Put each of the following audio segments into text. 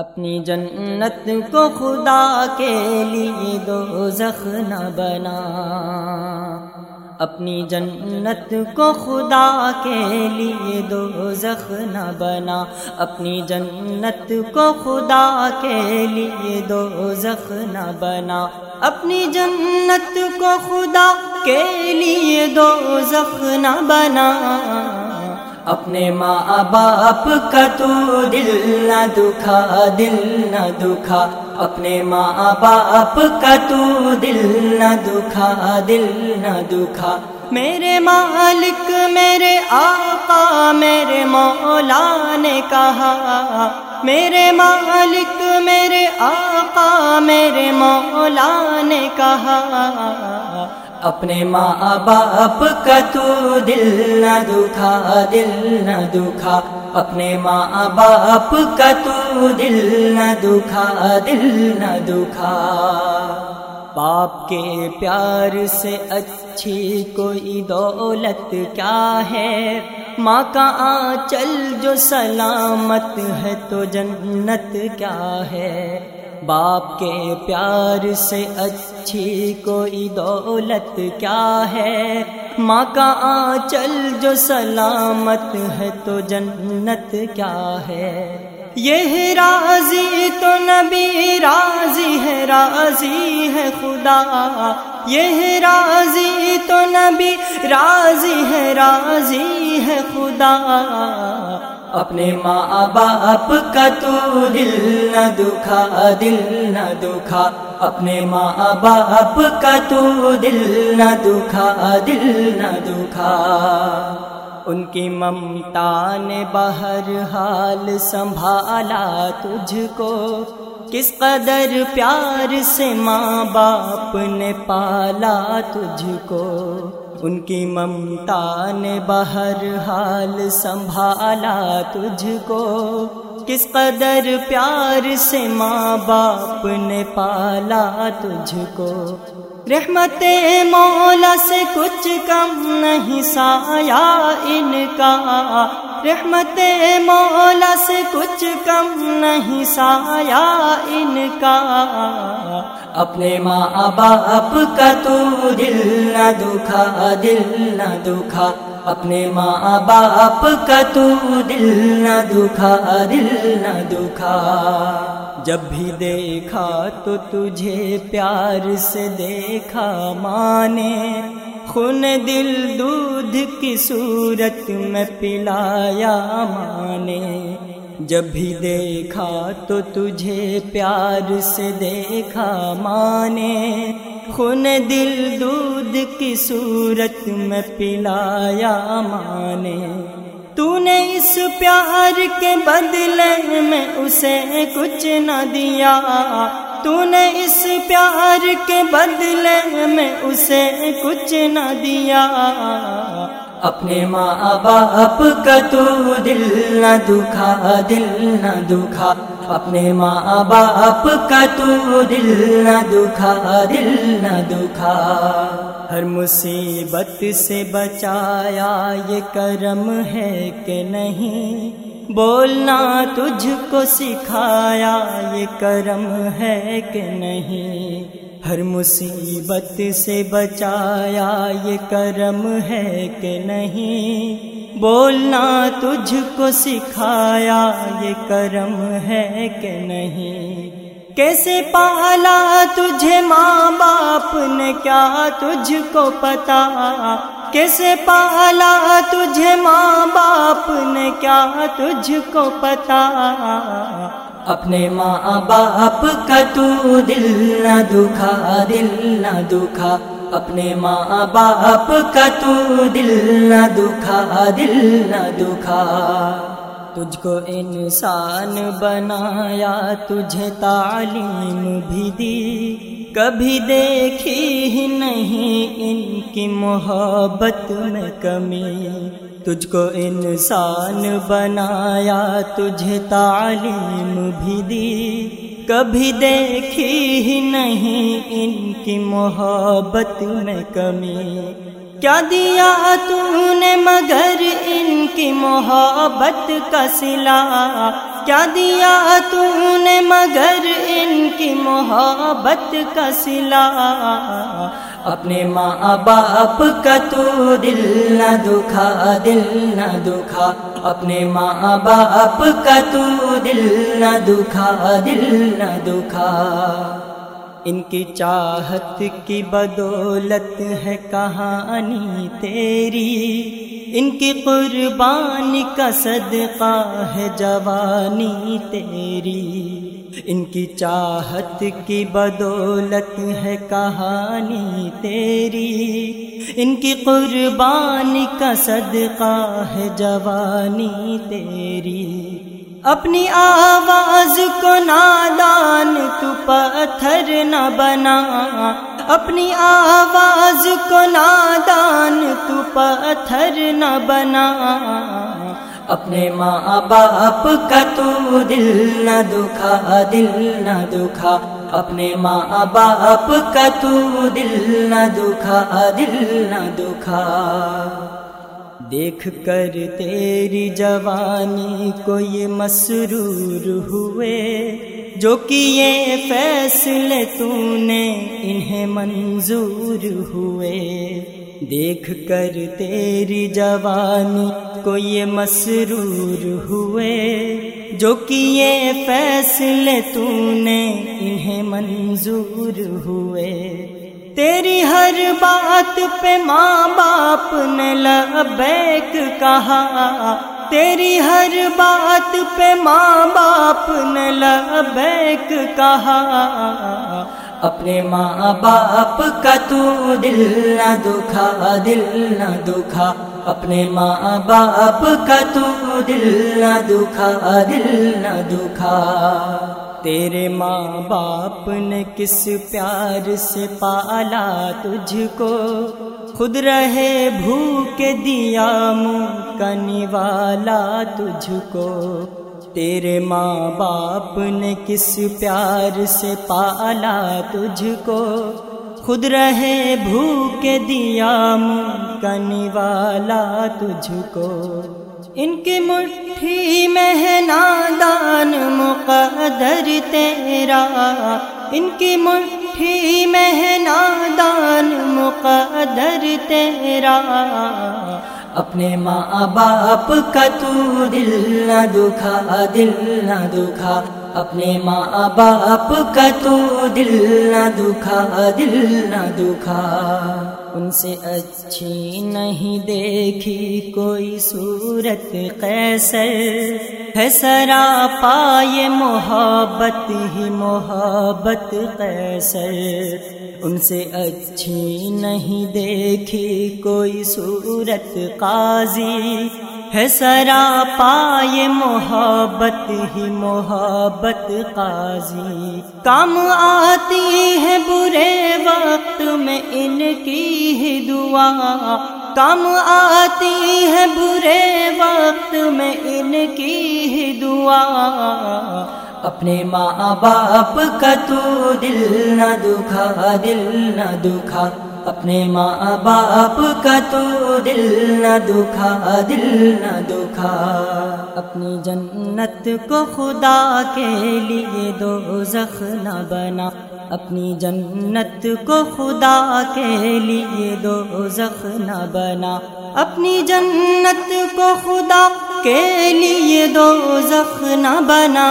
اپنی جنت کو خدا کے لیے دوزخ نہ بنا، اپنی جنت کو خدا کے لیے دوزخ نہ بنا، اپنی جنت کو خدا کے لیے دوزخ نہ بنا، اپنی جنت کو خدا کے لیے دوزخ نہ بنا، اپنے ماں باپ کا تو دل نہ دکھا، دل نہ دکھا، اپنے ماں باپ کا تو دل نہ دکھا، دل نہ دکھا، میرے مالک میرے آقا میرے مولا نے کہا، میرے مالک میرے آقا میرے مولا نے کہا، اپنے ماں باپ کا تو دل نہ دکھا، دل نہ دکھا، اپنے ماں باپ کا تو دل نہ دکھا، دل نہ دکھا، باپ کے پیار سے اچھی کوئی دولت کیا ہے، ماں کا آنچل جو سلامت ہے تو جنت کیا ہے، باپ کے پیار سے اچھی کوئی دولت کیا ہے، ماں کا آنچل جو سلامت ہے تو جنت کیا ہے، یہ راضی تو نبی راضی ہے، راضی ہے خدا، یہ راضی تو نبی راضی ہے، راضی ہے خدا، اپنے ماں باپ کا تو دل نہ دکھا، دل نہ دکھا، اپنے ماں باپ کا تو دل نہ دکھا، دل نہ دکھا، ان کی ممتا نے بہرحال سنبھالا تجھ کو، کس قدر پیار سے ماں باپ نے پالا تجھ کو، ان کی ممتا نے بہرحال سنبھالا تجھ کو، کس قدر پیار سے ماں باپ نے پالا تجھ کو، رحمت مولا سے کچھ کم نہیں سایہ ان کا، رحمت مولا سے کچھ کم نہیں سایہ ان کا، اپنے ماں باپ کا تو دل نہ دکھا، دل نہ دکھا، اپنے ماں باپ کا تو دل نہ دکھا، دل نہ دکھا، جب بھی دیکھا تو تجھے پیار سے دیکھا ماں نے، خون دل دودھ کی صورت میں پلایا ماں نے، جب بھی دیکھا تو تجھے پیار سے دیکھا ماں نے، خون دل دودھ کی صورت میں پلایا ماں نے، تو نے اس پیار کے بدلے میں اسے کچھ نہ دیا، تو نے اس پیار کے بدلے میں اسے کچھ نہ دیا، اپنے ماں باپ کا تو دل نہ دکھا، دل نہ دکھا، اپنے ماں باپ کا تو دل نہ دکھا، دل نہ دکھا، ہر مصیبت سے بچایا یہ کرم ہے کہ نہیں، بولنا تجھ کو سکھایا یہ کرم ہے کہ نہیں، ہر مصیبت سے بچایا یہ کرم ہے کہ نہیں، بولنا تجھ کو سکھایا یہ کرم ہے کہ نہیں، کیسے پالا تجھے ماں باپ نے کیا تجھ کو پتا، کیسے پالا تجھے ماں باپ نے کیا تجھ کو پتا، اپنے ماں باپ کا تو دل نہ دکھا، دل نہ دکھا، اپنے ماں باپ کا تو دل نہ دکھا، دل نہ دکھا، تجھ کو انسان بنایا تجھے تعلیم بھی دی، کبھی دیکھی ہی نہیں ان کی محبت میں کمی، تجھ کو انسان بنایا تجھے تعلیم بھی دی، کبھی دیکھی ہی نہیں ان کی محبت میں کمی، کیا دیا تو نے مگر ان کی محبت کا صلہ، کیا دیا تو نے مگر ان کی محبت کا صلہ، اپنے ماں باپ کا تو دل نہ دکھا، دل نہ دکھا، اپنے ماں باپ کا تو دل نہ دکھا، دل نہ دکھا۔ ان کی چاہت کی بدولت ہے کہانی تیری، ان کی قربانی کا صدقہ ہے جوانی تیری، ان کی چاہت کی بدولت ہے کہانی تیری، ان کی قربانی کا صدقہ ہے جوانی تیری۔ اپنی آواز کو نادان تو پتھر نہ بنا، اپنی آواز کو نادان تو پتھر نہ بنا، اپنے ماں باپ کا تو دل نہ دکھا، دل نہ دکھا، اپنے ماں باپ کا تو دل نہ دکھا، دل نہ دکھا۔ دیکھ کر تیری جوانی کو یہ مسرور ہوئے، جو کیے فیصلے تو نے انہیں منظور ہوئے، دیکھ کر تیری جوانی کو یہ مسرور ہوئے، جو کیے فیصلے تو نے انہیں منظور ہوئے۔ تیری ہر بات پہ ماں باپ نے لبیک کہا، تیری ہر بات پہ ماں باپ نے لبیک کہا، اپنے ماں باپ کا تو دل نہ دکھا، دل نہ دکھا، اپنے ماں باپ کا تو دل نہ دکھا، دل نہ دکھا۔ تیرے ماں باپ نے کس پیار سے پالا تجھ کو، خود رہے بھوک دیا منہ کا نوالا تجھ کو، تیرے ماں باپ نے کس پیار سے پالا تجھ کو، خود رہے بھوک دیا منہ کا نوالا تجھ کو۔ ان کی مٹھی میں ہے نادان مقدر تیرا، ان کی مٹھی میں ہے نادان مقدر تیرا، اپنے ماں باپ کا تو دل نہ دکھا، دل نہ دکھا، اپنے ماں باپ کا تو دل نہ دکھا، دل نہ دکھا۔ ان سے اچھی نہیں دیکھی کوئی صورت قیصر، ہے سراپا یہ محبت ہی محبت قیصر، ان سے اچھی نہیں دیکھی کوئی صورت قاضی، ہے سراپا یہ محبت ہی محبت قاضی، کام آتی ہے برے وقت میں ان کی ہی دعا، کام آتی ہے برے وقت میں ان کی ہی دعا، اپنے ماں باپ کا تو دل نہ دکھا، دل نہ دکھا، اپنے ماں باپ کا تو دل نہ دکھا، دل نہ دکھا۔ اپنی جنت کو خدا کے لیے دوزخ نہ بنا، اپنی جنت کو خدا کے لیے دوزخ نہ بنا، اپنی جنت کو خدا کے لیے دوزخ نہ بنا،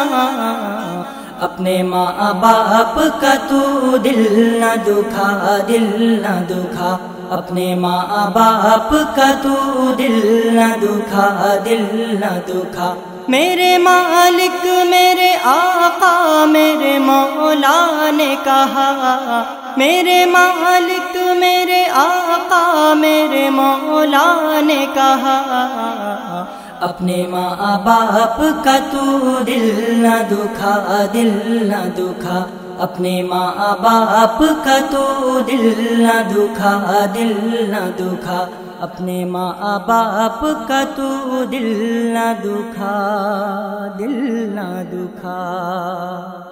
اپنے ماں باپ کا تو دل نہ دکھا، دل نہ دکھا، اپنے ماں باپ کا تو دل نہ دکھا، دل نہ دکھا۔ میرے مالک میرے آقا میرے مولا نے کہا، میرے مالک میرے آقا میرے مولا نے کہا، اپنے ماں باپ کا تو دل نہ دکھا، دل نہ دکھا، اپنے ماں باپ کا تو دل نہ دکھا، دل نہ دکھا، اپنے ماں باپ کا تو دل نہ دکھا، دل نہ دکھا۔